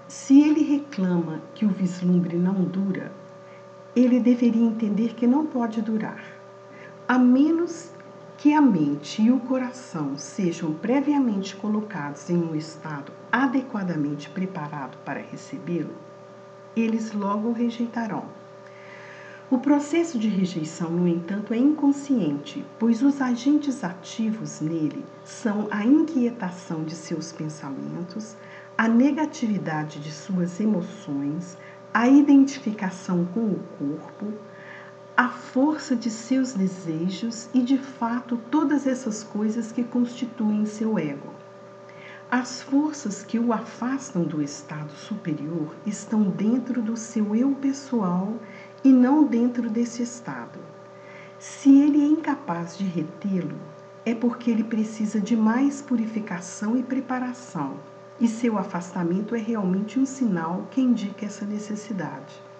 Se ele reclama que o vislumbre não dura, ele deveria entender que não pode durar, a menos que a mente e o coração sejam previamente colocados em um estado adequadamente preparado para recebê-lo, eles logo o rejeitarão. O processo de rejeição, no entanto, é inconsciente, pois os agentes ativos nele são a inquietação de seus pensamentos, a negatividade de suas emoções, a identificação com o corpo, a força de seus desejos e, de fato, todas essas coisas que constituem seu ego. As forças que o afastam do estado superior estão dentro do seu eu pessoal e não dentro desse estado. Se ele é incapaz de retê-lo, é porque ele precisa de mais purificação e preparação, e seu afastamento é realmente um sinal que indica essa necessidade.